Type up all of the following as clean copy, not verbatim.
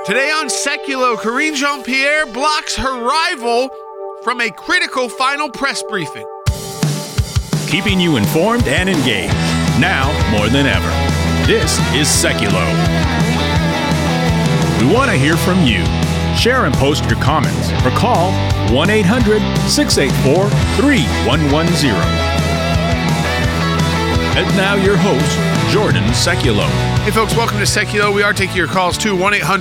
Today on Seculo, Karine Jean-Pierre blocks her rival from a critical final press briefing. Keeping you informed and engaged, now more than ever. This is Seculo. We want to hear from you. Share and post your comments or call 1-800-684-3110. And now your host, Jordan Seculo. Hey folks, welcome to Seculo. We are taking your calls too.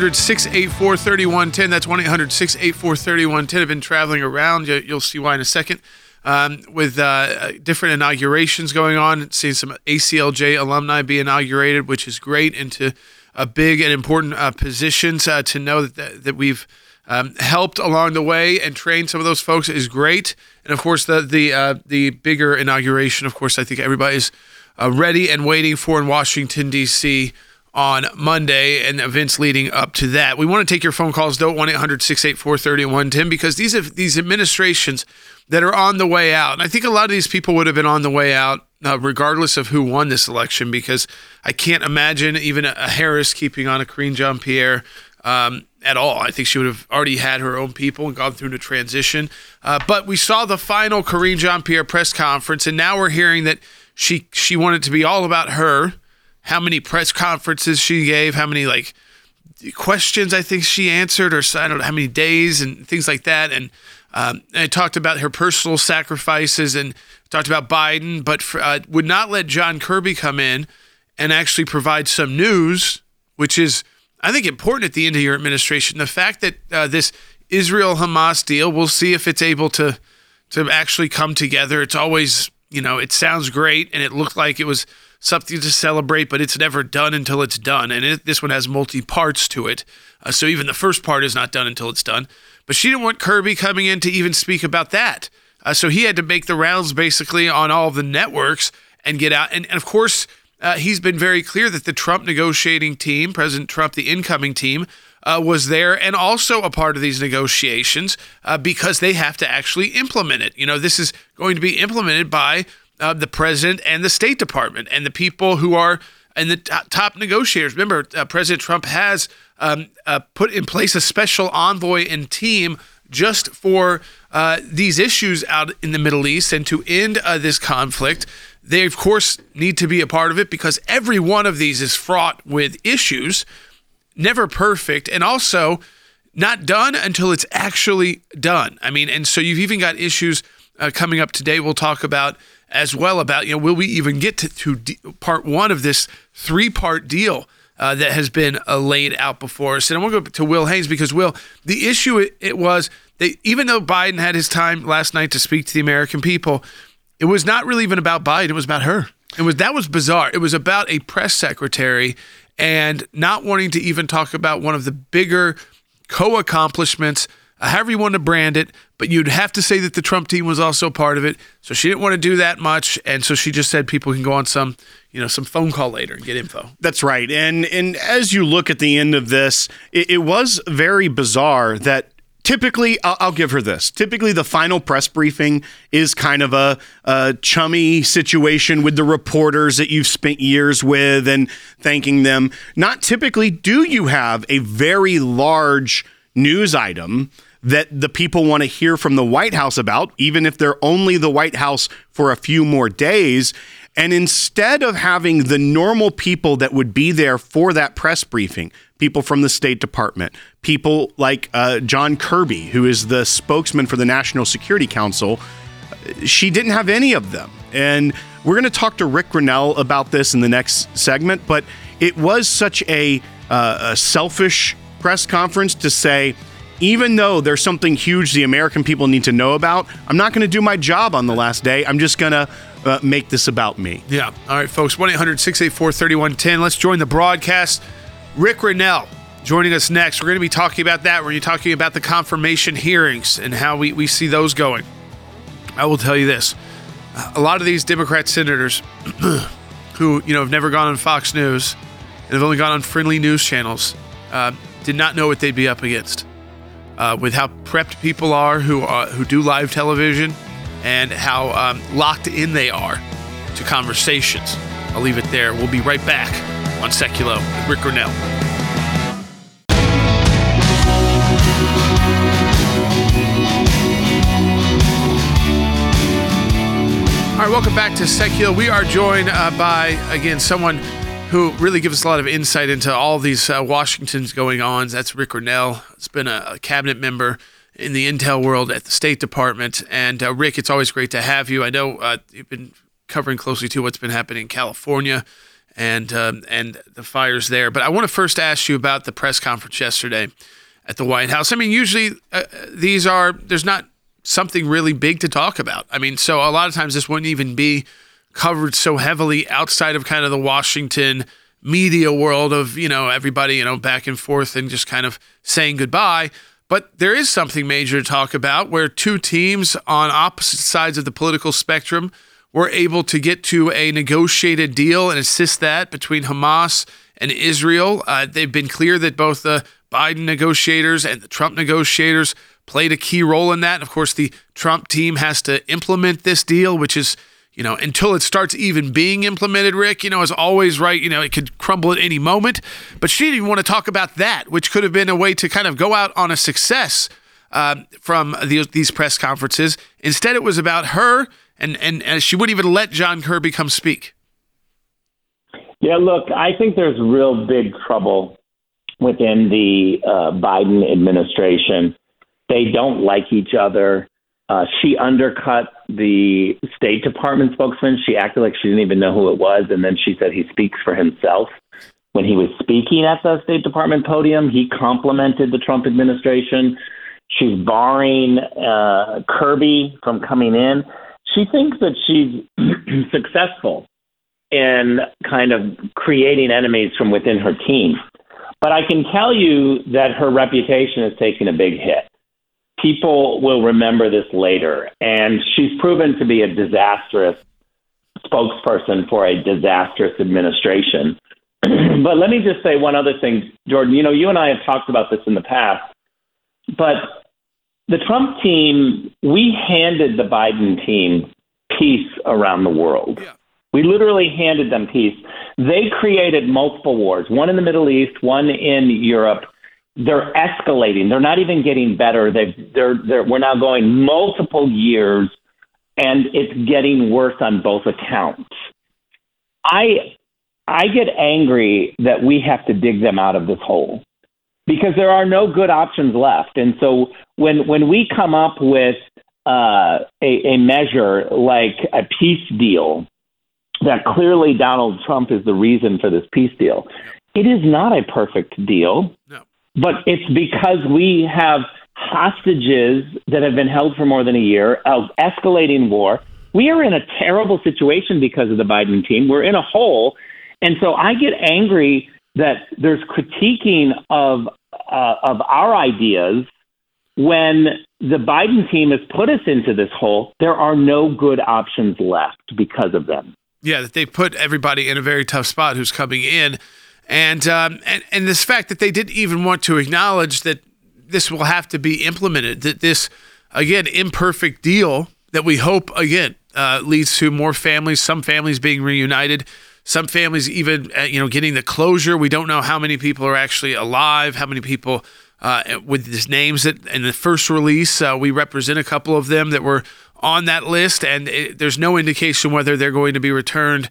1-800-684-3110. That's 1-800-684-3110. I've been traveling around. You'll see why in a second. With different inaugurations going on, seeing some ACLJ alumni be inaugurated, which is great, into big and important positions. To know that we've helped along the way and trained some of those folks is great. And of course, the bigger inauguration, of course, I think everybody's ready and waiting for in Washington, D.C. on Monday and events leading up to that. We want to take your phone calls, though, 1-800-684-3110, because these administrations that are on the way out, and I think a lot of these people would have been on the way out regardless of who won this election, because I can't imagine even a Harris keeping on a Karine Jean-Pierre at all. I think she would have already had her own people and gone through the transition. But we saw the final Karine Jean-Pierre press conference, and now we're hearing that she wanted to be all about her, how many press conferences she gave, how many questions I think she answered, or I don't know how many days and things like that. And I talked about her personal sacrifices and talked about Biden, but would not let John Kirby come in and actually provide some news, which is, I think, important at the end of your administration. The fact that this Israel-Hamas deal, we'll see if it's able to actually come together. It's always, it sounds great, and it looked like it was something to celebrate, but it's never done until it's done. And this one has multi-parts to it. So even the first part is not done until it's done. But she didn't want Kirby coming in to even speak about that. So he had to make the rounds basically on all the networks and get out. And of course, he's been very clear that the Trump negotiating team, President Trump, the incoming team, was there and also a part of these negotiations because they have to actually implement it. This is going to be implemented by the president and the State Department and the people who are in the top negotiators. Remember, President Trump has put in place a special envoy and team just for these issues out in the Middle East and to end this conflict. They, of course, need to be a part of it because every one of these is fraught with issues, never perfect, and also not done until it's actually done. And so you've even got issues coming up today we'll talk about as well about, will we even get to part one of this three-part deal that has been laid out before us. And I want to go to Will Haynes because, Will, the issue it was that even though Biden had his time last night to speak to the American people, it was not really even about Biden. It was about her. That was bizarre. It was about a press secretary and not wanting to even talk about one of the bigger co-accomplishments, however you want to brand it, but you'd have to say that the Trump team was also part of it. So she didn't want to do that much, and so she just said people can go on some phone call later and get info. That's right. And as you look at the end of this, it was very bizarre that typically, I'll give her this. Typically, the final press briefing is kind of a chummy situation with the reporters that you've spent years with and thanking them. Not typically do you have a very large news item that the people want to hear from the White House about, even if they're only the White House for a few more days. And instead of having the normal people that would be there for that press briefing, people from the State Department, people like John Kirby, who is the spokesman for the National Security Council, she didn't have any of them. And we're going to talk to Rick Grenell about this in the next segment, but it was such a selfish press conference to say, even though there's something huge the American people need to know about, I'm not going to do my job on the last day. I'm just going to make this about me. Yeah. All right, folks, 1-800-684-3110. Let's join the broadcast. Rick Grenell joining us next. We're going to be talking about that. We're going to be talking about the confirmation hearings and how we see those going. I will tell you this. A lot of these Democrat senators who, have never gone on Fox News and have only gone on friendly news channels did not know what they'd be up against. With how prepped people are who do live television and how locked in they are to conversations. I'll leave it there. We'll be right back on Seculo with Rick Grenell. welcome back to Secular. We are joined by, again, someone who really gives us a lot of insight into all these Washington's going on. That's Rick Grenell. He's been a cabinet member in the intel world at the State Department. And Rick, it's always great to have you. I know you've been covering closely too what's been happening in California and the fires there. But I want to first ask you about the press conference yesterday at the White House. I mean, usually there's not something really big to talk about. I mean, so a lot of times this wouldn't even be covered so heavily outside of kind of the Washington media world of, everybody, back and forth and just kind of saying goodbye. But there is something major to talk about where two teams on opposite sides of the political spectrum were able to get to a negotiated deal and assist that between Hamas and Israel. They've been clear that both the Biden negotiators and the Trump negotiators played a key role in that. And of course, the Trump team has to implement this deal, which is, until it starts even being implemented, Rick, is always right. It could crumble at any moment. But she didn't even want to talk about that, which could have been a way to kind of go out on a success from these press conferences. Instead, it was about her, and she wouldn't even let John Kirby come speak. Yeah, look, I think there's real big trouble within the Biden administration. They don't like each other. She undercut the State Department spokesman. She acted like she didn't even know who it was. And then she said he speaks for himself. When he was speaking at the State Department podium, he complimented the Trump administration. She's barring Kirby from coming in. She thinks that she's successful in kind of creating enemies from within her team. But I can tell you that her reputation is taking a big hit. People will remember this later, and she's proven to be a disastrous spokesperson for a disastrous administration. But let me just say one other thing, Jordan. You and I have talked about this in the past, but the Trump team, we handed the Biden team peace around the world. Yeah. We literally handed them peace. They created multiple wars, one in the Middle East, one in Europe. They're escalating. They're not even getting better. We're now going multiple years, and it's getting worse on both accounts. I get angry that we have to dig them out of this hole because there are no good options left. And so when we come up with a measure like a peace deal, that clearly Donald Trump is the reason for this peace deal, it is not a perfect deal. No. But it's because we have hostages that have been held for more than a year of escalating war. We are in a terrible situation because of the Biden team. We're in a hole. And so I get angry that there's critiquing of our ideas when the Biden team has put us into this hole. There are no good options left because of them. Yeah, that they put everybody in a very tough spot who's coming in. And this fact that they didn't even want to acknowledge that this will have to be implemented, that this, again, imperfect deal that we hope, again, leads to more families, some families being reunited, some families even, getting the closure. We don't know how many people are actually alive, how many people with these names that in the first release, we represent a couple of them that were on that list, and there's no indication whether they're going to be returned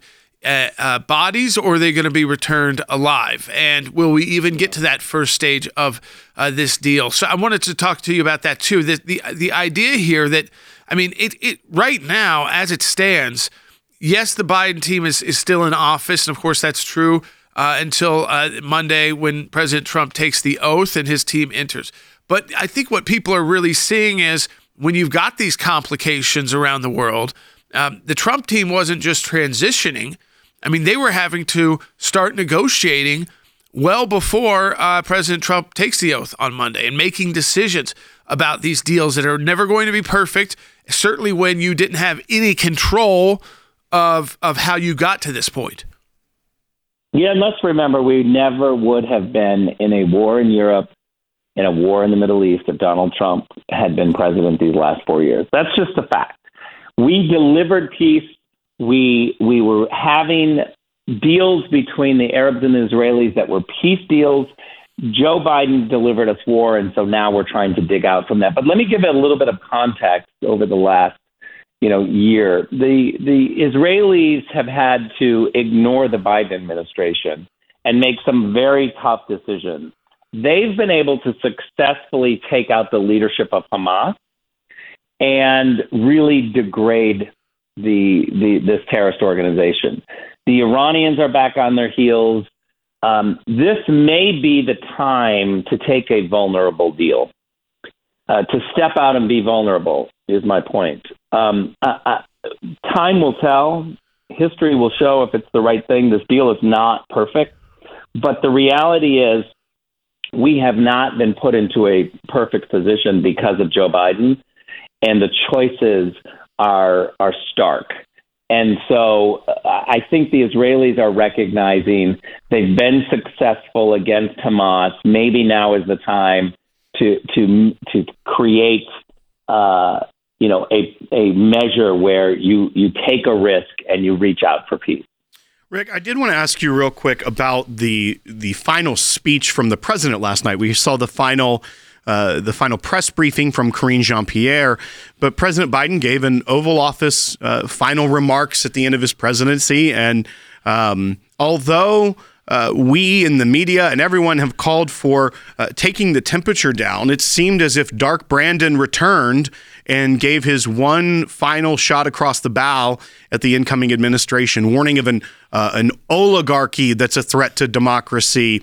bodies or are they going to be returned alive? And will we even get to that first stage of this deal? So I wanted to talk to you about that too. The idea here that, I mean, it right now as it stands, yes, the Biden team is still in office, and of course that's true until Monday when President Trump takes the oath and his team enters. But I think what people are really seeing is when you've got these complications around the world, the Trump team wasn't just transitioning. I mean, they were having to start negotiating well before President Trump takes the oath on Monday and making decisions about these deals that are never going to be perfect, certainly when you didn't have any control of how you got to this point. Yeah, and let's remember, we never would have been in a war in Europe, in a war in the Middle East if Donald Trump had been president these last 4 years. That's just a fact. We delivered peace. We were having deals between the Arabs and the Israelis that were peace deals. Joe Biden delivered us war, and so now we're trying to dig out from that. But let me give it a little bit of context over the last, year. The Israelis have had to ignore the Biden administration and make some very tough decisions. They've been able to successfully take out the leadership of Hamas and really degrade this terrorist organization. The Iranians are back on their heels. This may be the time to take a vulnerable deal, to step out and be vulnerable, is my point. Time will tell. History will show if it's the right thing. This deal is not perfect. But the reality is we have not been put into a perfect position because of Joe Biden, and the choices are stark. And so I think the Israelis are recognizing they've been successful against Hamas. Maybe now is the time to create a measure where you take a risk and you reach out for peace. Rick, I did want to ask you real quick about the final speech from the president last night. We saw the final press briefing from Karine Jean-Pierre, but President Biden gave an Oval Office final remarks at the end of his presidency. And although we in the media and everyone have called for taking the temperature down, it seemed as if Dark Brandon returned and gave his one final shot across the bow at the incoming administration, warning of an oligarchy that's a threat to democracy.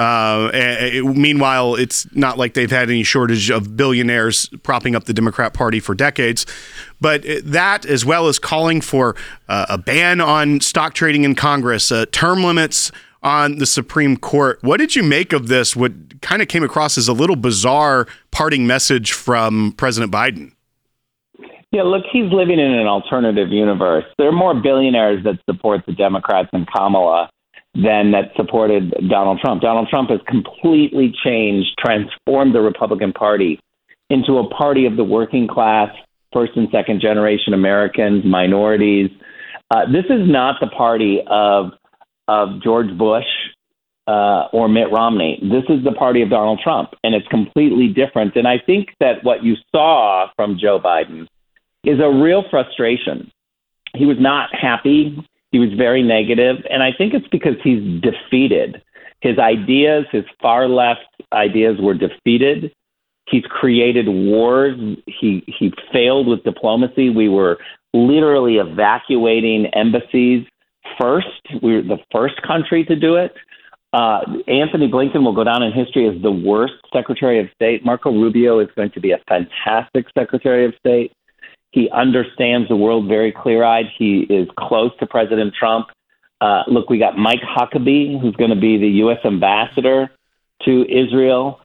Meanwhile, it's not like they've had any shortage of billionaires propping up the Democrat Party for decades. But that, as well as calling for a ban on stock trading in Congress, term limits on the Supreme Court. What did you make of this? What kind of came across as a little bizarre parting message from President Biden? Yeah, look, he's living in an alternative universe. There are more billionaires that support the Democrats and Kamala than that supported Donald Trump. Donald Trump has completely transformed the Republican Party into a party of the working class, first and second generation Americans, minorities. This is not the party of George Bush or Mitt Romney. This is the party of Donald Trump, and it's completely different. And I think that what you saw from Joe Biden is a real frustration. He was not happy. He was very negative. And I think it's because he's defeated. His ideas, his far left ideas were defeated. He's created wars. He failed with diplomacy. We were literally evacuating embassies first. We were the first country to do it. Anthony Blinken will go down in history as the worst Secretary of State. Marco Rubio is going to be a fantastic Secretary of State. He understands the world very clear-eyed. He is close to President Trump. Look, we got Mike Huckabee, who's going to be the U.S. ambassador to Israel.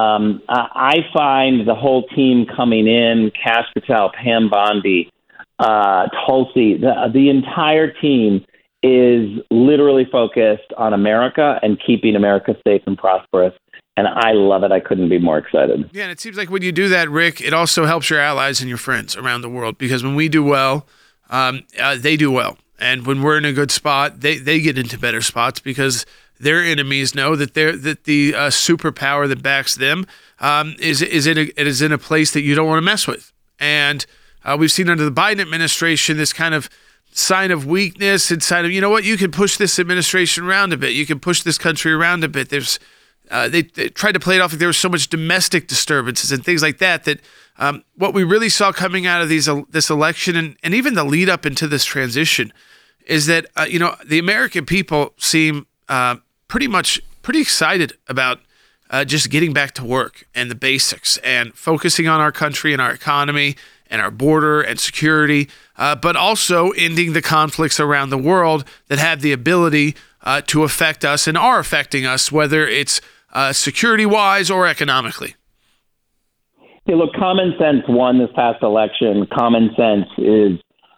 I find the whole team coming in, Kash Patel, Pam Bondi, Tulsi, the entire team is literally focused on America and keeping America safe and prosperous. And I love it. I couldn't be more excited. Yeah, and it seems like when you do that, Rick, it also helps your allies and your friends around the world, because when we do well, they do well. And when we're in a good spot, they get into better spots because their enemies know that the superpower that backs them is in a place that you don't want to mess with. And we've seen under the Biden administration this kind of sign of weakness and sign of, you know what, you can push this administration around a bit. You can push this country around a bit. There's they tried to play it off like there was so much domestic disturbances and things like that, what we really saw coming out of this election and even the lead up into this transition is that, the American people seem pretty excited about just getting back to work and the basics and focusing on our country and our economy and our border and security, but also ending the conflicts around the world that have the ability to affect us and are affecting us, whether it's security-wise or economically. Hey, look, common sense won this past election. Common sense is,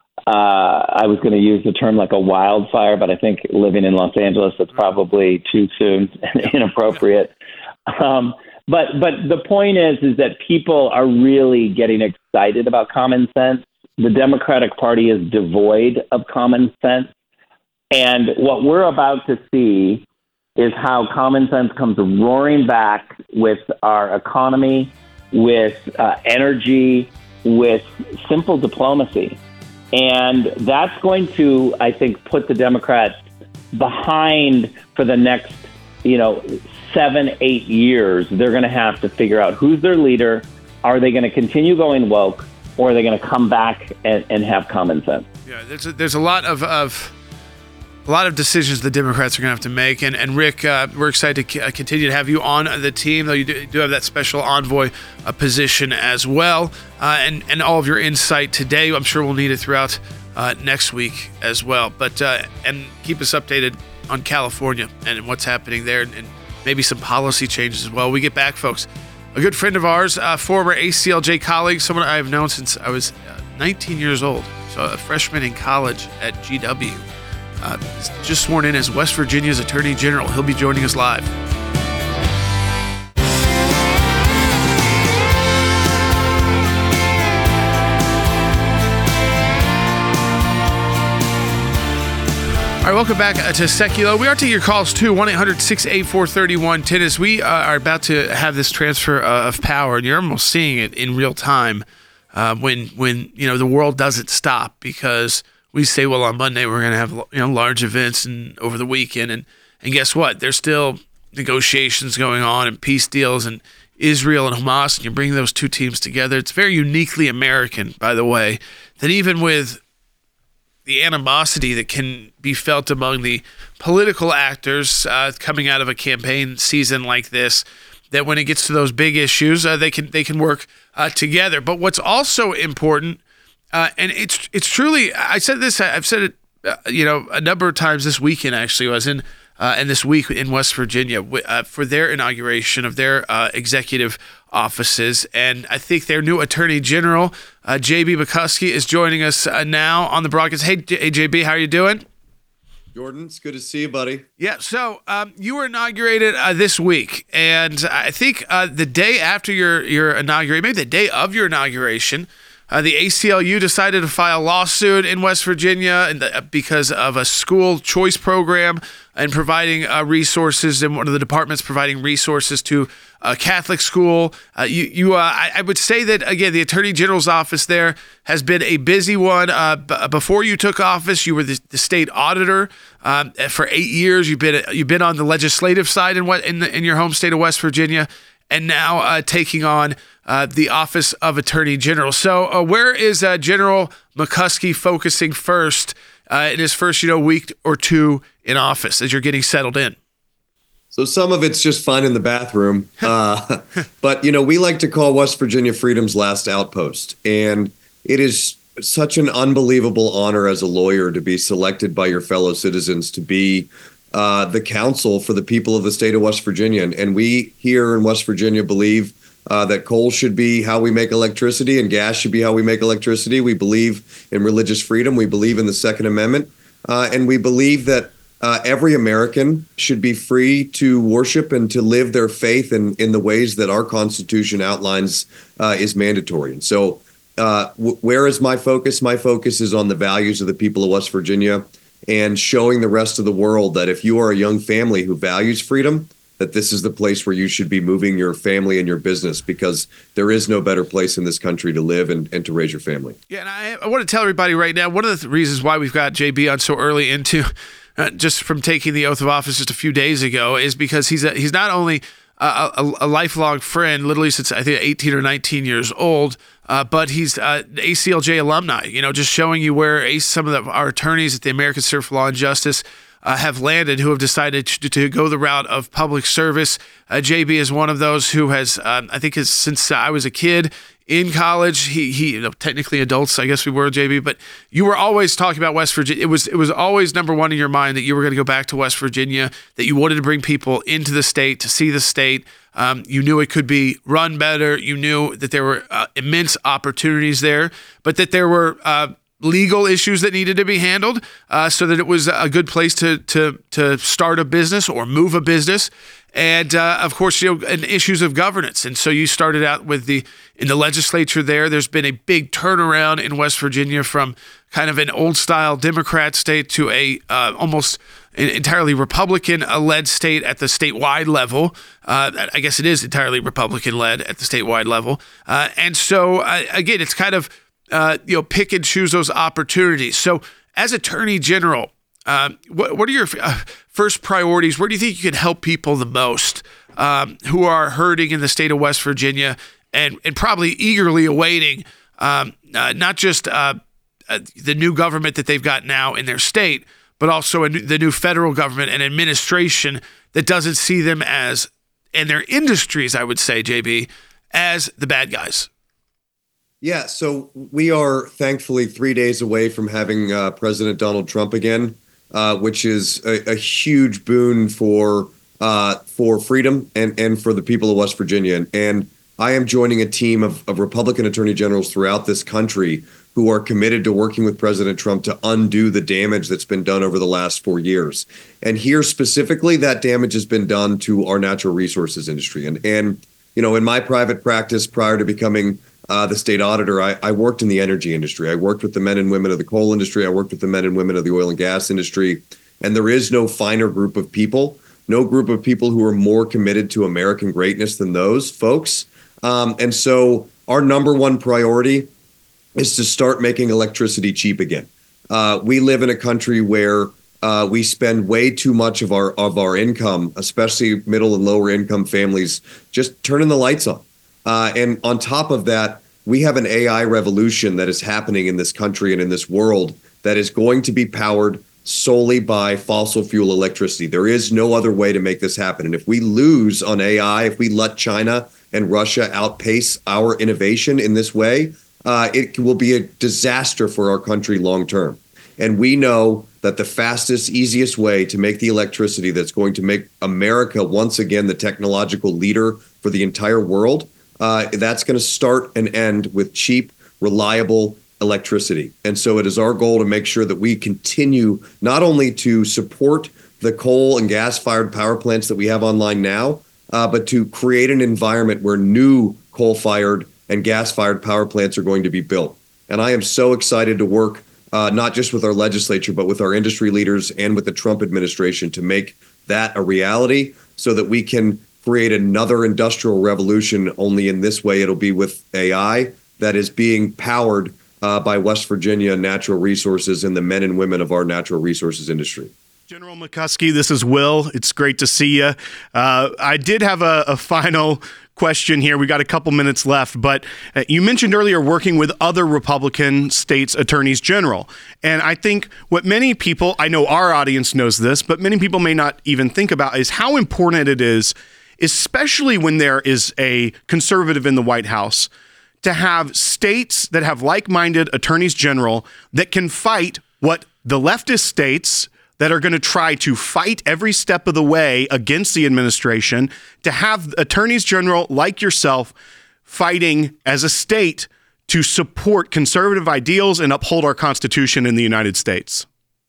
I was going to use the term like a wildfire, but I think living in Los Angeles, it's probably too soon and inappropriate. But the point is that people are really getting excited about common sense. The Democratic Party is devoid of common sense. And what we're about to see is how common sense comes roaring back with our economy, with energy, with simple diplomacy. And that's going to, I think, put the Democrats behind for the next, 7-8 years. They're going to have to figure out who's their leader. Are they going to continue going woke, or are they going to come back and have common sense? Yeah, there's a lot of decisions the Democrats are going to have to make. And Rick, we're excited to continue to have you on the team, though you do have that special envoy position as well, and all of your insight today. I'm sure we'll need it throughout next week as well. But and keep us updated on California and what's happening there, and maybe some policy changes as well. We get back, folks. A good friend of ours, former ACLJ colleague, someone I have known since I was 19 years old, so a freshman in college at GW. Just sworn in as West Virginia's Attorney General. He'll be joining us live. All right, welcome back to Seculo. We are taking your calls too, 1-800-684-3110. As we are about to have this transfer of power, and you're almost seeing it in real time when the world doesn't stop, because we say, well, on Monday we're going to have large events and over the weekend, and guess what? There's still negotiations going on and peace deals and Israel and Hamas, and you bring those two teams together. It's very uniquely American, by the way, that even with the animosity that can be felt among the political actors coming out of a campaign season like this, that when it gets to those big issues, they can work together. But what's also important, and it's truly, I've said it, a number of times this weekend. Actually, I was in this week in West Virginia for their inauguration of their executive offices, and I think their new Attorney General, J.B. McCuskey, is joining us now on the broadcast. Hey, JB, how are you doing? Jordan, it's good to see you, buddy. Yeah, so you were inaugurated this week, and I think the day after your inauguration, maybe the day of your inauguration, the ACLU decided to file a lawsuit in West Virginia because of a school choice program and providing resources, and one of the departments providing resources to a Catholic school. I would say that, again, the Attorney General's office there has been a busy one. Before you took office, you were the state auditor for 8 years. You've been on the legislative side in your home state of West Virginia, and now taking on the office of Attorney General. So where is General McCuskey focusing first in his first week or two in office as you're getting settled in? So some of it's just finding the bathroom. But, we like to call West Virginia freedom's last outpost. And it is such an unbelievable honor as a lawyer to be selected by your fellow citizens to be the counsel for the people of the state of West Virginia. And we here in West Virginia believe that coal should be how we make electricity and gas should be how we make electricity. We believe in religious freedom. We believe in the Second Amendment. And we believe that every American should be free to worship and to live their faith in the ways that our Constitution outlines is mandatory. And so where is my focus? My focus is on the values of the people of West Virginia and showing the rest of the world that if you are a young family who values freedom, that this is the place where you should be moving your family and your business, because there is no better place in this country to live and to raise your family. Yeah, and I want to tell everybody right now, one of the reasons why we've got JB on so early into just from taking the oath of office just a few days ago is because he's not only a lifelong friend, literally since I think 18 or 19 years old, but he's ACLJ alumni, just showing you where some of our attorneys at the American Center for Law and Justice have landed, who have decided to go the route of public service. JB is one of those who has, I think, since I was a kid in college, he technically adults, I guess we were, JB, but you were always talking about West Virginia. It was always number one in your mind that you were going to go back to West Virginia, that you wanted to bring people into the state to see the state. You knew it could be run better. You knew that there were immense opportunities there, but that there were legal issues that needed to be handled, so that it was a good place to start a business or move a business, and of course, and issues of governance. And so you started out in the legislature there. There's been a big turnaround in West Virginia from kind of an old style Democrat state to a almost entirely Republican-led state at the statewide level. I guess it is entirely Republican-led at the statewide level. And so, again, it's kind of pick and choose those opportunities. So as Attorney General, what are your first priorities? Where do you think you can help people the most who are hurting in the state of West Virginia and probably eagerly awaiting not just the new government that they've got now in their state, but also the new federal government and administration that doesn't see them as, and their industries, I would say, JB, as the bad guys? Yeah, so we are thankfully 3 days away from having President Donald Trump again, which is a huge boon for freedom and for the people of West Virginia. And I am joining a team of Republican attorney generals throughout this country who are committed to working with President Trump to undo the damage that's been done over the last 4 years. And here specifically, that damage has been done to our natural resources industry. And in my private practice prior to becoming the state auditor, I worked in the energy industry. I worked with the men and women of the coal industry. I worked with the men and women of the oil and gas industry. And there is no finer group of people, no group of people who are more committed to American greatness than those folks. And so our number one priority is to start making electricity cheap again. We live in a country where we spend way too much of our income, especially middle and lower income families, just turning the lights on. And on top of that, we have an AI revolution that is happening in this country and in this world that is going to be powered solely by fossil fuel electricity. There is no other way to make this happen. And if we lose on AI, if we let China and Russia outpace our innovation in this way, it will be a disaster for our country long term. And we know that the fastest, easiest way to make the electricity that's going to make America once again the technological leader for the entire world, that's going to start and end with cheap, reliable electricity. And so it is our goal to make sure that we continue not only to support the coal and gas-fired power plants that we have online now, but to create an environment where new coal-fired and gas-fired power plants are going to be built. And I am so excited to work not just with our legislature, but with our industry leaders and with the Trump administration to make that a reality so that we can create another industrial revolution. Only in this way, it'll be with AI that is being powered by West Virginia natural resources and the men and women of our natural resources industry. General McCuskey, this is Will. It's great to see you. I did have a final question here. We got a couple minutes left, but you mentioned earlier working with other Republican states' attorneys general. And I think what many people, I know our audience knows this, but many people may not even think about is how important it is, especially when there is a conservative in the White House, to have states that have like-minded attorneys general that can fight what the leftist states that are going to try to fight every step of the way against the administration, to have attorneys general like yourself fighting as a state to support conservative ideals and uphold our Constitution in the United States.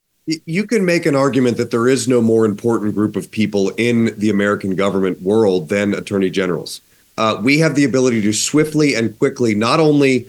You can make an argument that there is no more important group of people in the American government world than attorney generals. We have the ability to swiftly and quickly not only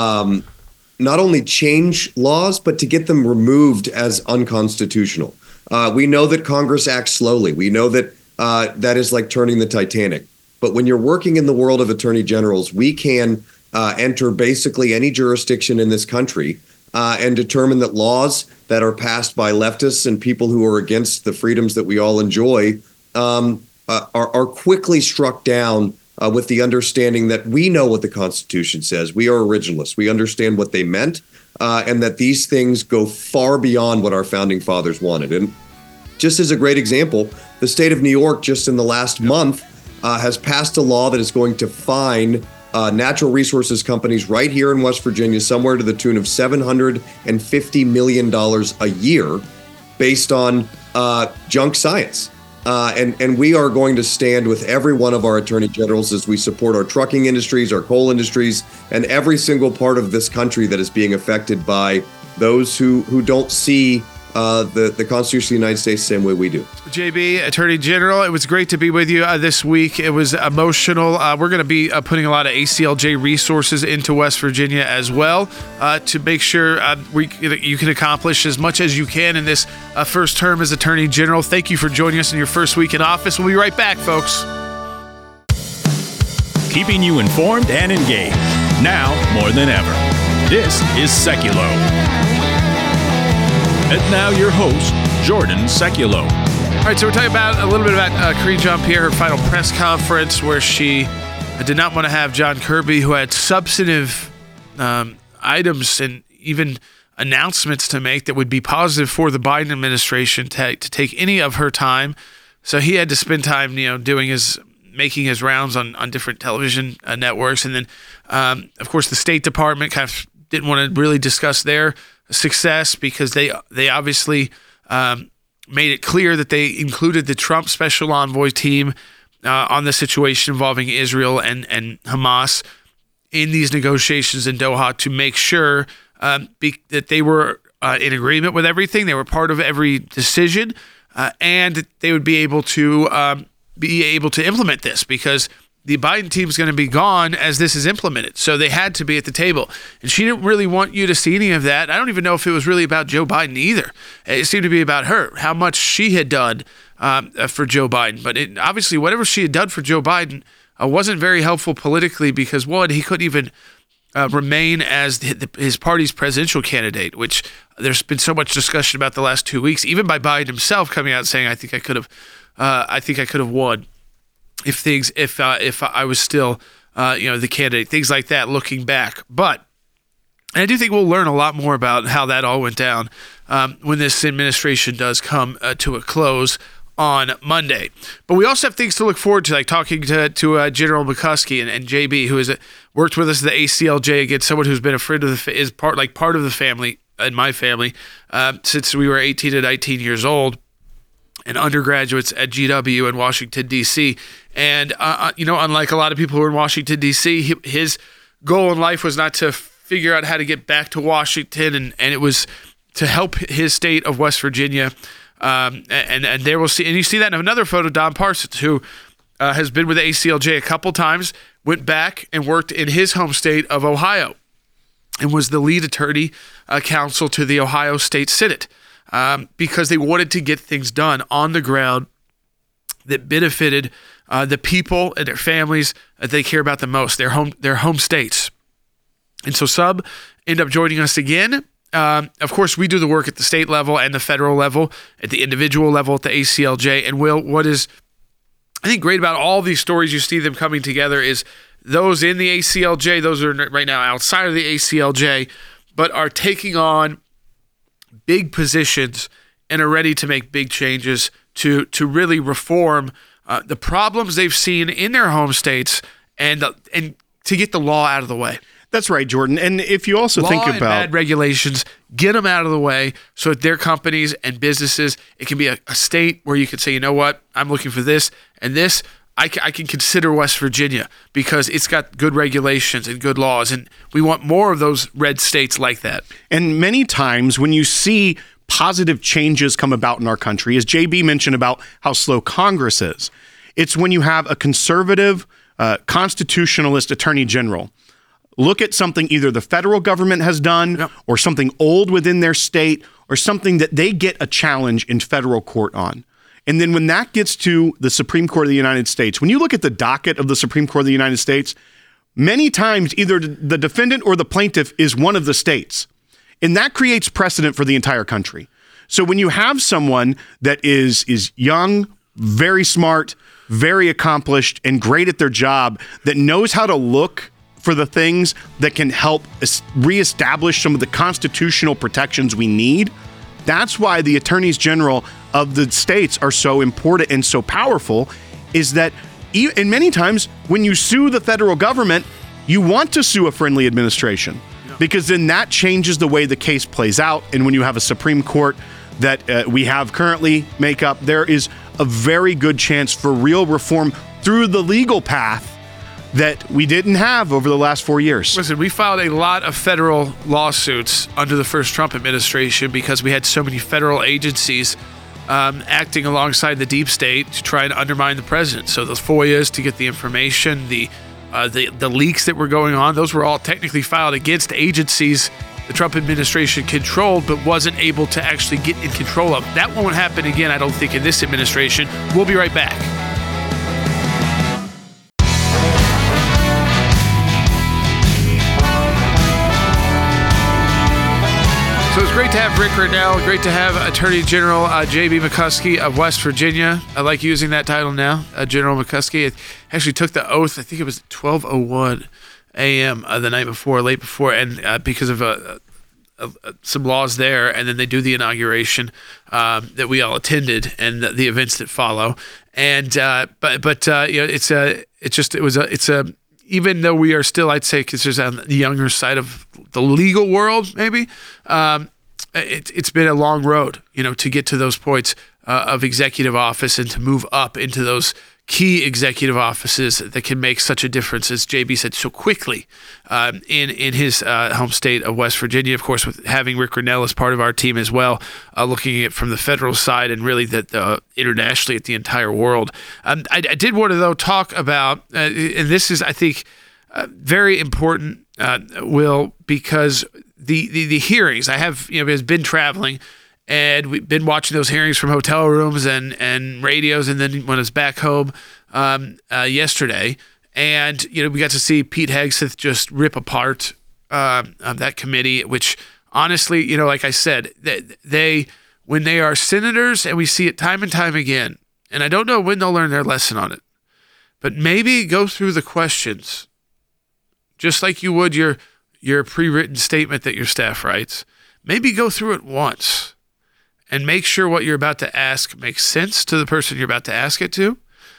change laws, but to get them removed as unconstitutional. We know that Congress acts slowly. We know that that is like turning the Titanic. But when you're working in the world of attorney generals, we can enter basically any jurisdiction in this country and determine that laws that are passed by leftists and people who are against the freedoms that we all enjoy are quickly struck down with the understanding that we know what the Constitution says. We are originalists. We understand what they meant, and that these things go far beyond what our founding fathers wanted. And just as a great example, the state of New York, just in the last month, has passed a law that is going to fine natural resources companies right here in West Virginia somewhere to the tune of $750 million a year based on junk science. And we are going to stand with every one of our attorney generals as we support our trucking industries, our coal industries, and every single part of this country that is being affected by those who don't see the Constitution of the United States the same way we do. JB, Attorney General, it was great to be with you this week. It was emotional. We're going to be putting a lot of ACLJ resources into West Virginia as well to make sure you can accomplish as much as you can in this first term as Attorney General. Thank you for joining us in your first week in office. We'll be right back, folks. Keeping you informed and engaged, now more than ever. This is Seculo. And now your host, Jordan Seculo. All right, so we're talking about a little bit about Karine Jean-Pierre, her final press conference, where she did not want to have John Kirby, who had substantive items and even announcements to make that would be positive for the Biden administration to take any of her time. So he had to spend time, making his rounds on different television networks. And then, of course, the State Department kind of didn't want to really discuss their success because they obviously made it clear that they included the Trump special envoy team on the situation involving Israel and Hamas in these negotiations in Doha to make sure that they were in agreement with everything. They were part of every decision, and that they would be able to implement this because the Biden team is going to be gone as this is implemented. So they had to be at the table. And she didn't really want you to see any of that. I don't even know if it was really about Joe Biden either. It seemed to be about her, how much she had done for Joe Biden. But obviously, whatever she had done for Joe Biden wasn't very helpful politically because, one, he couldn't even remain as his party's presidential candidate, which there's been so much discussion about the last 2 weeks, even by Biden himself coming out saying, I think I could have won if I was still the candidate, things like that looking back. But I do think we'll learn a lot more about how that all went down when this administration does come to a close on Monday. But we also have things to look forward to, like talking to General McCuskey and JB, who has worked with us at the ACLJ, again, someone who's been a friend of is part of the family in my family since we were 18 to 19 years old, and undergraduates at GW in Washington, D.C. And, unlike a lot of people who are in Washington, D.C., his goal in life was not to figure out how to get back to Washington, and it was to help his state of West Virginia. And there we'll see, and you see that in another photo, Don Parsons, who has been with the ACLJ a couple times, went back and worked in his home state of Ohio and was the lead attorney counsel to the Ohio State Senate. Because they wanted to get things done on the ground that benefited the people and their families that they care about the most, their home states. And so Sub ended up joining us again. Of course, we do the work at the state level and the federal level, at the individual level at the ACLJ. And Will, what is, I think, great about all these stories you see them coming together is those in the ACLJ, those are right now outside of the ACLJ, but are taking on big positions and are ready to make big changes to really reform the problems they've seen in their home states and to get the law out of the way. That's right, Jordan. And if you also think about bad regulations, get them out of the way so that their companies and businesses, it can be a state where you can say, you know what, I'm looking for this and this. I can consider West Virginia because it's got good regulations and good laws, and we want more of those red states like that. And many times when you see positive changes come about in our country, as JB mentioned about how slow Congress is, it's when you have a conservative, constitutionalist attorney general look at something either the federal government has done or something old within their state or something that they get a challenge in federal court on. And then when that gets to the Supreme Court of the United States, when you look at the docket of the Supreme Court of the United States, many times either the defendant or the plaintiff is one of the states. And that creates precedent for the entire country. So when you have someone that is young, very smart, very accomplished, and great at their job, that knows how to look for the things that can help reestablish some of the constitutional protections we need, that's why the attorneys general of the states are so important and so powerful, is that and many times when you sue the federal government, you want to sue a friendly administration because then that changes the way the case plays out. And when you have a Supreme Court that we have currently make up, there is a very good chance for real reform through the legal path that we didn't have over the last 4 years. Listen, we filed a lot of federal lawsuits under the first Trump administration because we had so many federal agencies acting alongside the deep state to try and undermine the president. So those FOIAs to get the information, the leaks that were going on, those were all technically filed against agencies the Trump administration controlled but wasn't able to actually get in control of. That won't happen again, I don't think, in this administration. We'll be right back. great to have Rick Grenell. Great to have Attorney General J.B. McCuskey of West Virginia. I like using that title now, General McCuskey. It actually took the oath, I think it was 12:01 a.m. The night before, late before, and because of some laws there, and then they do the inauguration that we all attended, and the events that follow. And even though we are still, I'd say, considered on the younger side of the legal world, maybe, it's been a long road, to get to those points of executive office and to move up into those key executive offices that can make such a difference, as JB said, so quickly in his home state of West Virginia. Of course, with having Rick Grenell as part of our team as well, looking at it from the federal side and really internationally at the entire world. I did want to, though, talk about, and this is, I think, very important, Will, because the hearings, I have has been traveling, and we've been watching those hearings from hotel rooms and radios, and then when I was back home yesterday, and we got to see Pete Hegseth just rip apart that committee, which honestly, like I said, when they are senators, and we see it time and time again, and I don't know when they'll learn their lesson on it, but maybe go through the questions just like you would your pre-written statement that your staff writes. Maybe go through it once and make sure what you're about to ask makes sense to the person you're about to ask it to.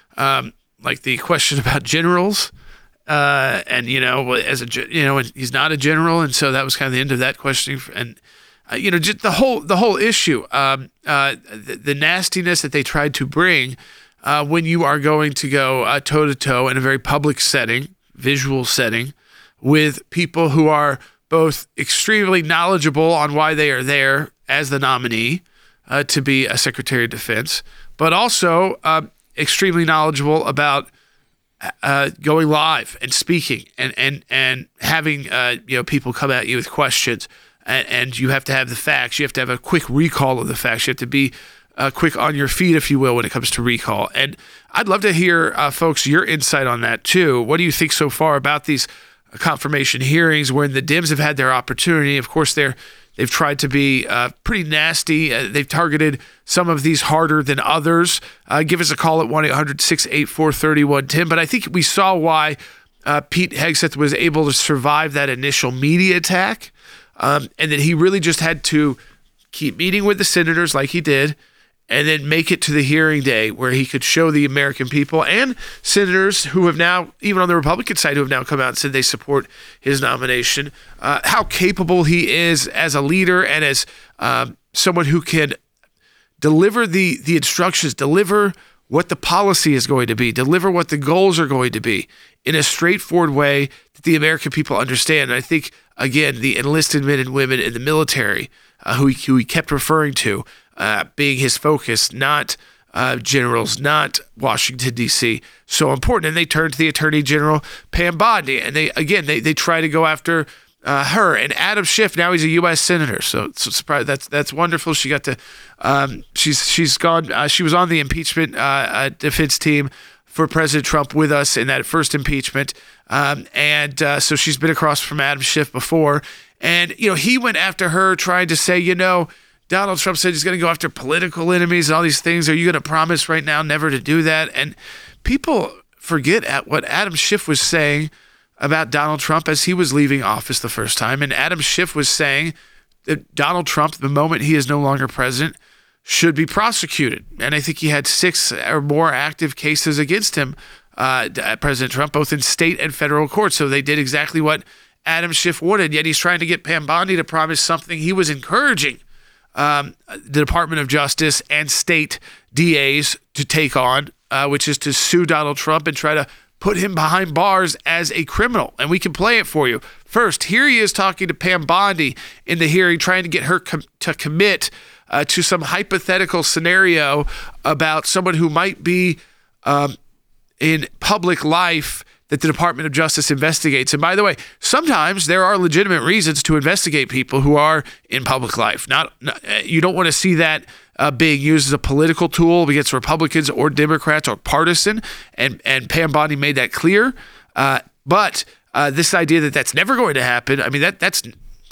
Like the question about generals, and and he's not a general, and so that was kind of the end of that question. And just the whole issue, the nastiness that they tried to bring when you are going to go toe to toe in a very public setting, visual setting, with people who are both extremely knowledgeable on why they are there as the nominee to be a Secretary of Defense, but also extremely knowledgeable about going live and speaking and having people come at you with questions, and you have to have the facts. You have to have a quick recall of the facts. You have to be quick on your feet, if you will, when it comes to recall. And I'd love to hear, folks, your insight on that too. What do you think so far about these confirmation hearings, when the Dems have had their opportunity? Of course, they've tried to be pretty nasty. They've targeted some of these harder than others. Give us a call at 1-800-684-3110. But I think we saw why Pete Hegseth was able to survive that initial media attack, and that he really just had to keep meeting with the senators like he did, and then make it to the hearing day where he could show the American people and senators who have now, even on the Republican side, who have now come out and said they support his nomination, how capable he is as a leader and as someone who can deliver the instructions, deliver what the policy is going to be, deliver what the goals are going to be in a straightforward way that the American people understand. And I think, again, the enlisted men and women in the military, who he kept referring to, being his focus, not generals, not Washington, D.C., so important. And they turned to the Attorney General, Pam Bondi, and they try to go after her. And Adam Schiff, now he's a U.S. Senator, so surprised. That's wonderful. She got to, she's gone. She was on the impeachment defense team for President Trump with us in that first impeachment, so she's been across from Adam Schiff before. And he went after her, trying to say, Donald Trump said he's going to go after political enemies and all these things. Are you going to promise right now never to do that? And people forget at what Adam Schiff was saying about Donald Trump as he was leaving office the first time. And Adam Schiff was saying that Donald Trump, the moment he is no longer president, should be prosecuted. And I think he had 6 or more active cases against him, President Trump, both in state and federal court. So they did exactly what Adam Schiff wanted. Yet he's trying to get Pam Bondi to promise something he was encouraging the Department of Justice and state DAs to take on, which is to sue Donald Trump and try to put him behind bars as a criminal. And we can play it for you. First, here he is talking to Pam Bondi in the hearing, trying to get her to commit to some hypothetical scenario about someone who might be in public life that the Department of Justice investigates. And by the way, sometimes there are legitimate reasons to investigate people who are in public life. You don't want to see that being used as a political tool against Republicans or Democrats or partisan, and Pam Bondi made that clear. But this idea that that's never going to happen, I mean, that's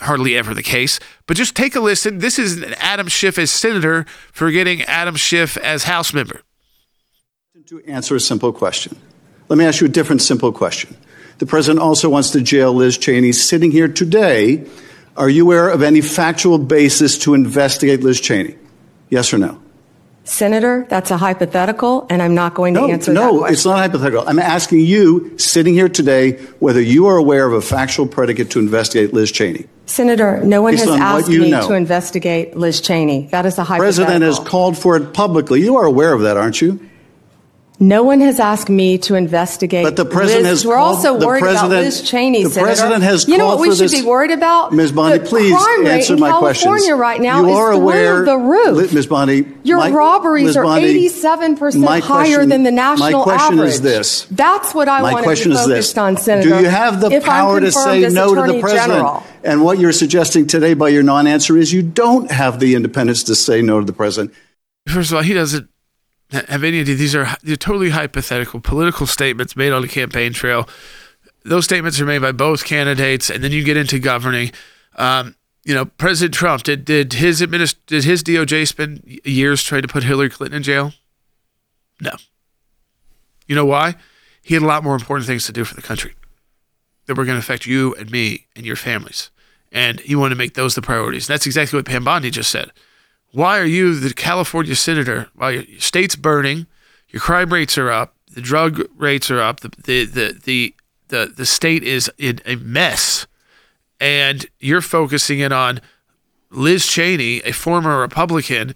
hardly ever the case. But just take a listen. This is Adam Schiff as senator forgetting Adam Schiff as House member. To answer a simple question. Let me ask you a different simple question. The president also wants to jail Liz Cheney. Sitting here today, are you aware of any factual basis to investigate Liz Cheney? Yes or no? Senator, that's a hypothetical, and I'm not going to answer that question. No, it's not hypothetical. I'm asking you, sitting here today, whether you are aware of a factual predicate to investigate Liz Cheney. Senator, no one Based has on asked what you me know. to investigate Liz Cheney. That is a The hypothetical. president has called for it publicly. You are aware of that, aren't you? No one has asked me to investigate. But the president Liz. has We're called, also worried about Liz Cheney, the Senator. president has you know called what we for should this. be worried about? Ms. Bondi, the please crime rate answer in my California questions. right now you is are through aware, the roof. Ms. Bondi, Your robberies Ms. are Bondi, 87% higher than the national My question average. is this. That's what I My want to question be is focused this. on, Senator. Do you have the if power I'm to say confirmed as no to the Attorney president? General. And what you're suggesting today by your non-answer is you don't have the independence to say no to the president. First of all, he doesn't have any idea. They're totally hypothetical political statements made on the campaign trail. Those statements are made by both candidates, and then you get into governing. President Trump, did his DOJ spend years trying to put Hillary Clinton in jail? No. You know why? He had a lot more important things to do for the country that were going to affect you and me and your families. And he wanted to make those the priorities. That's exactly what Pam Bondi just said. Why are you the California senator while your state's burning, your crime rates are up, the drug rates are up, the state is in a mess, and you're focusing in on Liz Cheney, a former Republican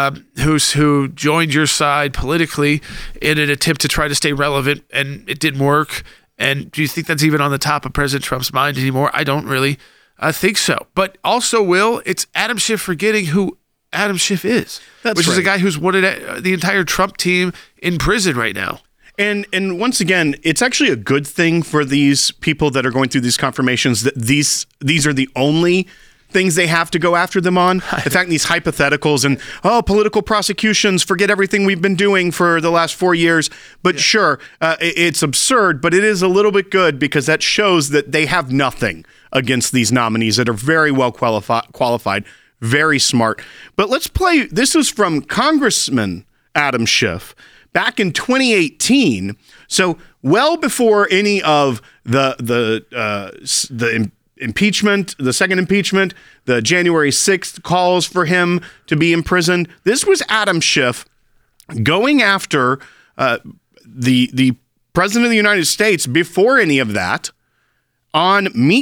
who joined your side politically in an attempt to try to stay relevant, and it didn't work. And do you think that's even on the top of President Trump's mind anymore? I don't really think so. But also, Will, it's Adam Schiff forgetting who Adam Schiff is, which is a guy who's wanted the entire Trump team in prison right now. And once again, it's actually a good thing for these people that are going through these confirmations that these are the only things they have to go after them on. In fact, these hypotheticals and, political prosecutions, forget everything we've been doing for the last 4 years. But sure, it's absurd, but it is a little bit good because that shows that they have nothing against these nominees that are very well qualified, very smart. But let's play. This is from Congressman Adam Schiff back in 2018. So well before any of the impeachment, the second impeachment, the January 6th calls for him to be imprisoned. This was Adam Schiff going after the president of the United States before any of that on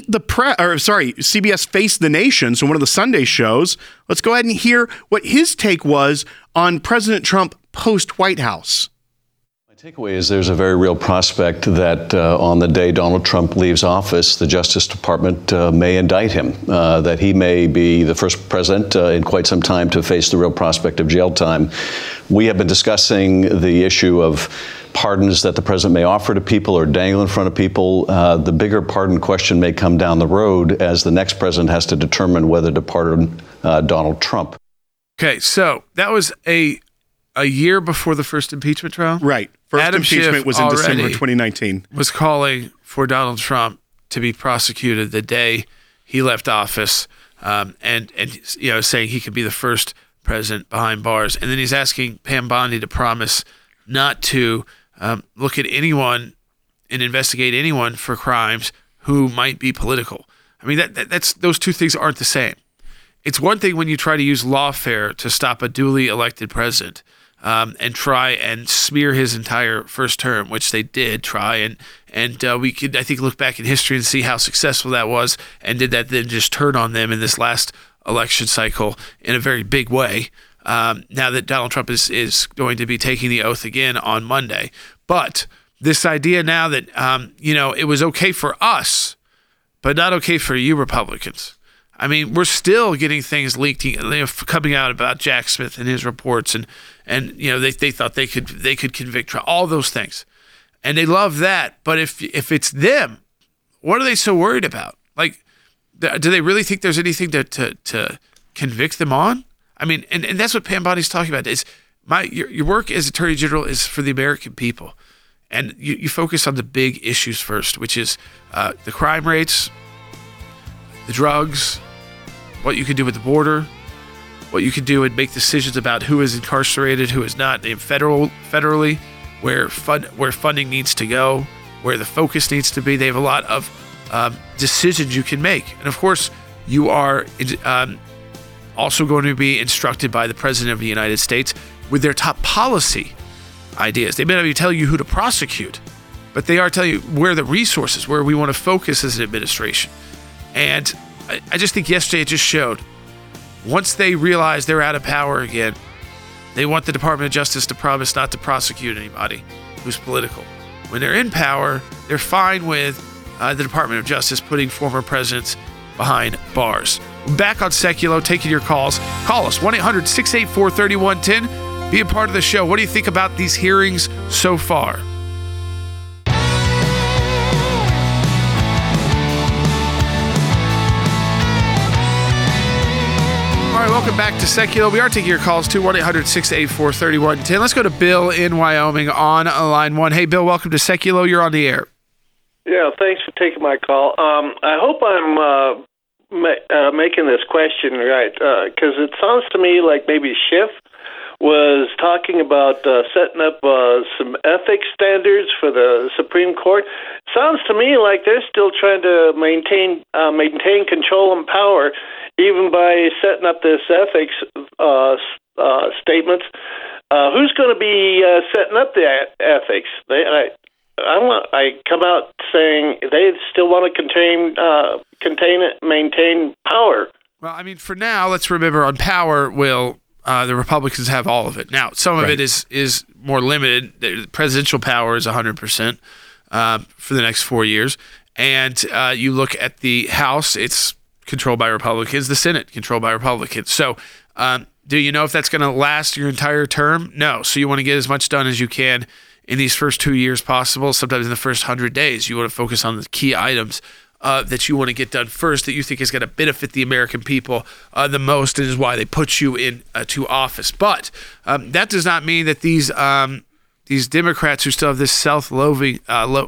CBS Face the Nation, so one of the Sunday shows. Let's go ahead and hear what his take was on President Trump post-White House. My takeaway is there's a very real prospect that on the day Donald Trump leaves office, the Justice Department may indict him, that he may be the first president in quite some time to face the real prospect of jail time. We have been discussing the issue of pardons that the president may offer to people or dangle in front of people. The bigger pardon question may come down the road as the next president has to determine whether to pardon Donald Trump. Okay, so that was a year before the first impeachment trial? Right. First Adam impeachment Schiff was in December 2019. Was calling for Donald Trump to be prosecuted the day he left office, and saying he could be the first president behind bars. And then he's asking Pam Bondi to promise not to look at anyone and investigate anyone for crimes who might be political. I mean, that's those two things aren't the same. It's one thing when you try to use lawfare to stop a duly elected president and try and smear his entire first term, which they did try, and we could, I think, look back in history and see how successful that was, and did that then just turn on them in this last election cycle in a very big way. Now that Donald Trump is going to be taking the oath again on Monday. But this idea now that, it was okay for us, but not okay for you Republicans. I mean, we're still getting things leaked, coming out about Jack Smith and his reports, and they thought they could convict Trump, all those things, and they love that. But if it's them, what are they so worried about? Like, do they really think there's anything to convict them on? I mean, and that's what Pam Bondi's talking about. Is your work as Attorney General is for the American people, and you focus on the big issues first, which is the crime rates, the drugs, what you can do with the border, what you can do and make decisions about who is incarcerated, who is not, federally, where funding needs to go, where the focus needs to be. They have a lot of decisions you can make. And of course, you are also going to be instructed by the President of the United States with their top policy ideas. They may not even tell you who to prosecute, but they are telling you where the resources, where we want to focus as an administration. And I just think yesterday it just showed, once they realize they're out of power again, they want the Department of Justice to promise not to prosecute anybody who's political. When they're in power, they're fine with the Department of Justice putting former presidents behind bars. Back on Seculo, taking your calls. Call us, 1-800-684-3110. Be a part of the show. What do you think about these hearings so far? All right, welcome back to Seculo. We are taking your calls too, 1-800-684-3110. Let's go to Bill in Wyoming on line 1. Hey, Bill, welcome to Seculo. You're on the air. Yeah, thanks for taking my call. I hope I'm making this question right, because it sounds to me like maybe Schiff was talking about setting up some ethics standards for the Supreme Court. Sounds to me like they're still trying to maintain control and power, even by setting up this ethics statements. Who's going to be setting up the ethics? I come out saying they still want to contain it, maintain power. Well, I mean, for now, let's remember on power, the Republicans have all of it. Now, some of it is more limited. The presidential power is 100% for the next 4 years. And you look at the House, it's controlled by Republicans. The Senate, controlled by Republicans. So do you know if that's going to last your entire term? No. So you want to get as much done as you can in these first 2 years possible. Sometimes in the first 100 days, you want to focus on the key items that you want to get done first, that you think is going to benefit the American people the most, and is why they put you in to office. But that does not mean that these Democrats who still have this self-loathing,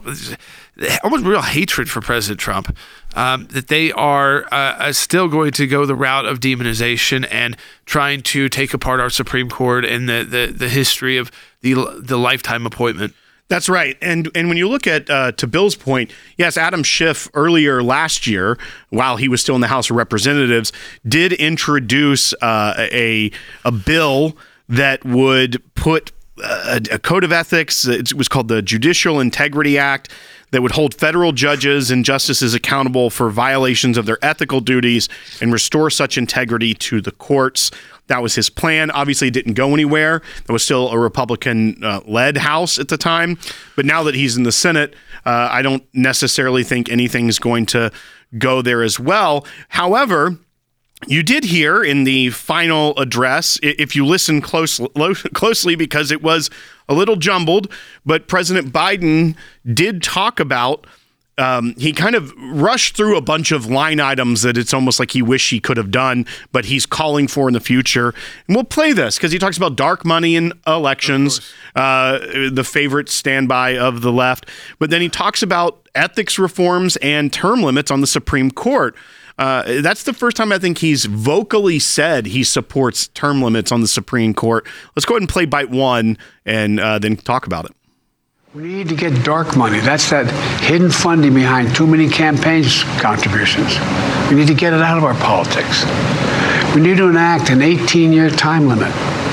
almost real hatred for President Trump, that they are still going to go the route of demonization and trying to take apart our Supreme Court and the history of the lifetime appointment. That's right. And when you look at, to Bill's point, yes, Adam Schiff earlier last year, while he was still in the House of Representatives, did introduce a bill that would put a code of ethics. It was called the Judicial Integrity Act, that would hold federal judges and justices accountable for violations of their ethical duties and restore such integrity to the courts. That was his plan. Obviously, it didn't go anywhere. There was still a Republican-led House at the time. But now that he's in the Senate, I don't necessarily think anything's going to go there as well. However, you did hear in the final address, if you listen closely, because it was a little jumbled, but President Biden did talk about, he kind of rushed through a bunch of line items that it's almost like he wished he could have done, but he's calling for in the future. And we'll play this because he talks about dark money in elections, the favorite standby of the left. But then he talks about ethics reforms and term limits on the Supreme Court. That's the first time I think he's vocally said he supports term limits on the Supreme Court. Let's go ahead and play bite one and then talk about it. We need to get dark money. That's that hidden funding behind too many campaigns contributions. We need to get it out of our politics. We need to enact an 18-year time limit,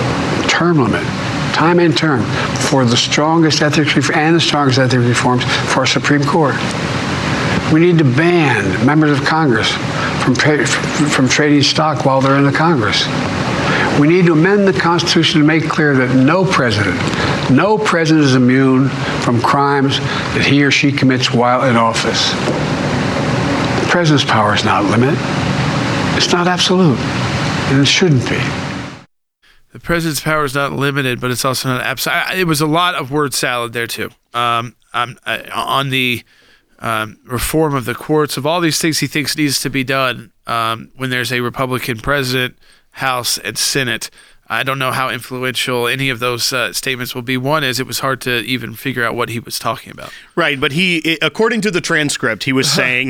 time and term, for the strongest ethics reforms for our Supreme Court. We need to ban members of Congress from trading stock while they're in the Congress. We need to amend the Constitution to make clear that no president is immune from crimes that he or she commits while in office. The president's power is not limited. It's not absolute, and it shouldn't be. The president's power is not limited, but it's also not absolute. It was a lot of word salad there, too. On the reform of the courts, of all these things he thinks needs to be done when there's a Republican president, House, and Senate. I don't know how influential any of those statements will be. One is it was hard to even figure out what he was talking about. Right, but according to the transcript, he was saying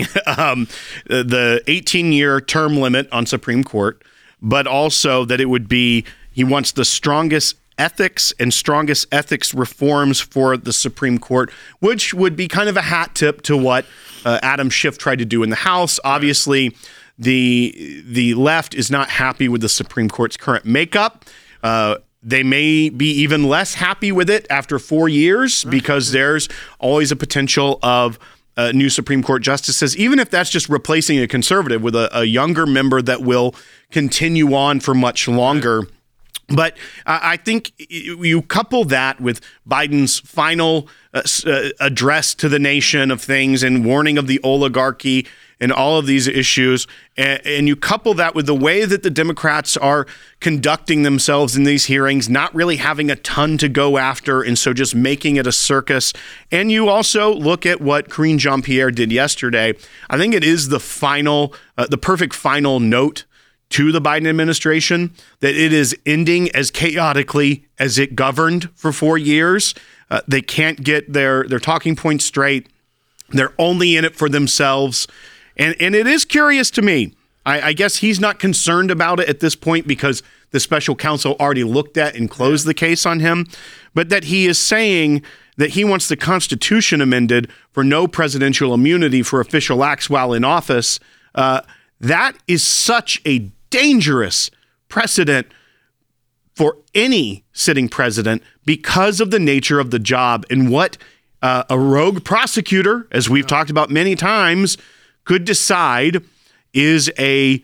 the 18-year term limit on Supreme Court, but also that it would be, he wants the strongest ethics and strongest ethics reforms for the Supreme Court, which would be kind of a hat tip to what Adam Schiff tried to do in the House. Obviously, the left is not happy with the Supreme Court's current makeup. They may be even less happy with it after 4 years because there's always a potential of new Supreme Court justices, even if that's just replacing a conservative with a younger member that will continue on for much longer. But I think you couple that with Biden's final address to the nation of things and warning of the oligarchy and all of these issues, and you couple that with the way that the Democrats are conducting themselves in these hearings, not really having a ton to go after, and so just making it a circus. And you also look at what Karine Jean-Pierre did yesterday. I think it is the perfect final note to the Biden administration, that it is ending as chaotically as it governed for 4 years. They can't get their talking points straight. They're only in it for themselves. And it is curious to me. I guess he's not concerned about it at this point because the special counsel already looked at and closed the case on him, but that he is saying that he wants the Constitution amended for no presidential immunity for official acts while in office. That is such a dangerous precedent for any sitting president because of the nature of the job and what a rogue prosecutor, as we've talked about many times, could decide is a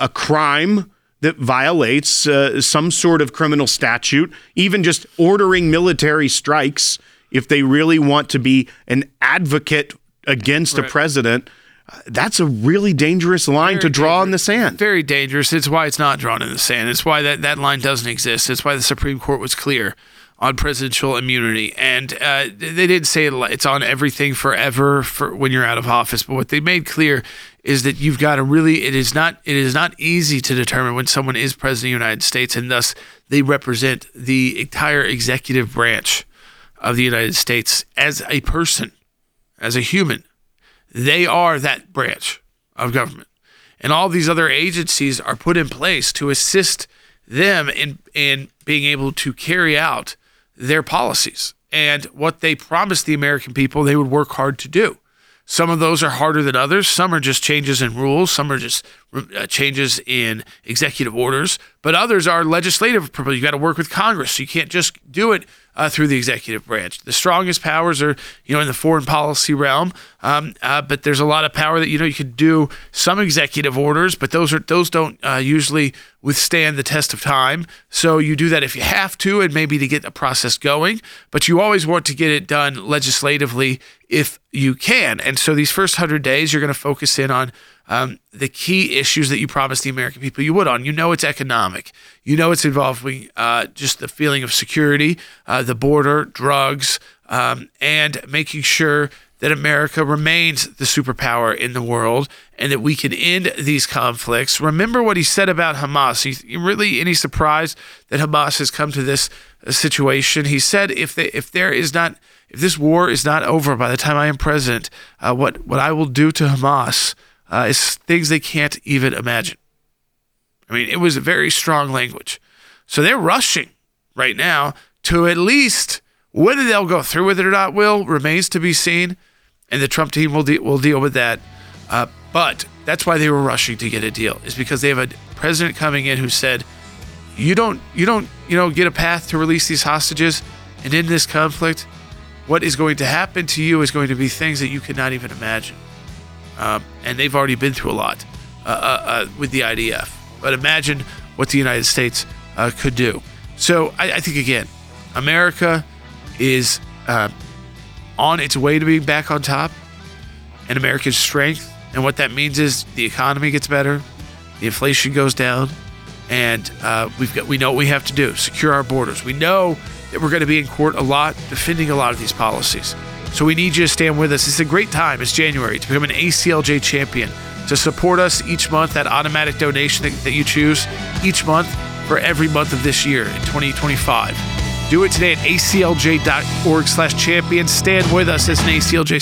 crime that violates some sort of criminal statute, even just ordering military strikes if they really want to be an advocate against a president. That's a really dangerous line to draw in the sand. Very dangerous. It's why it's not drawn in the sand. It's why that line doesn't exist. It's why the Supreme Court was clear on presidential immunity. And they didn't say it's on everything forever for when you're out of office. But what they made clear is that you've got to really, it is not easy to determine when someone is president of the United States, and thus they represent the entire executive branch of the United States as a person, as a human. They are that branch of government. And all these other agencies are put in place to assist them in being able to carry out their policies. And what they promised the American people they would work hard to do. Some of those are harder than others. Some are just changes in rules. Some are just changes in executive orders. But others are legislative. You got to work with Congress. So you can't just do it through the executive branch. The strongest powers are, in the foreign policy realm. But there's a lot of power that, you could do some executive orders, but those don't usually withstand the test of time. So you do that if you have to, and maybe to get the process going. But you always want to get it done legislatively if you can. And so these first 100 days, you're going to focus in on the key issues that you promised the American people you would on. It's economic. It's involving just the feeling of security, the border, drugs, and making sure that America remains the superpower in the world and that we can end these conflicts. Remember what he said about Hamas. Any surprise that Hamas has come to this situation? He said, if this war is not over by the time I am president, what I will do to Hamas is things they can't even imagine. It was very strong language. So they're rushing right now to at least, whether they'll go through with it or not remains to be seen, and the Trump team will deal with that. But that's why they were rushing to get a deal, is because they have a president coming in who said, you don't get a path to release these hostages and end this conflict. What is going to happen to you is going to be things that you could not even imagine. And they've already been through a lot with the IDF. But imagine what the United States could do. So I think, again, America is on its way to being back on top, and America's strength. And what that means is the economy gets better, the inflation goes down, and we know what we have to do: secure our borders. We know that we're going to be in court a lot, defending a lot of these policies. So we need you to stand with us. It's a great time. It's January to become an ACLJ champion. To support us each month, that automatic donation that you choose each month, for every month of this year in 2025. Do it today at aclj.org/champion. Stand with us as an ACLJ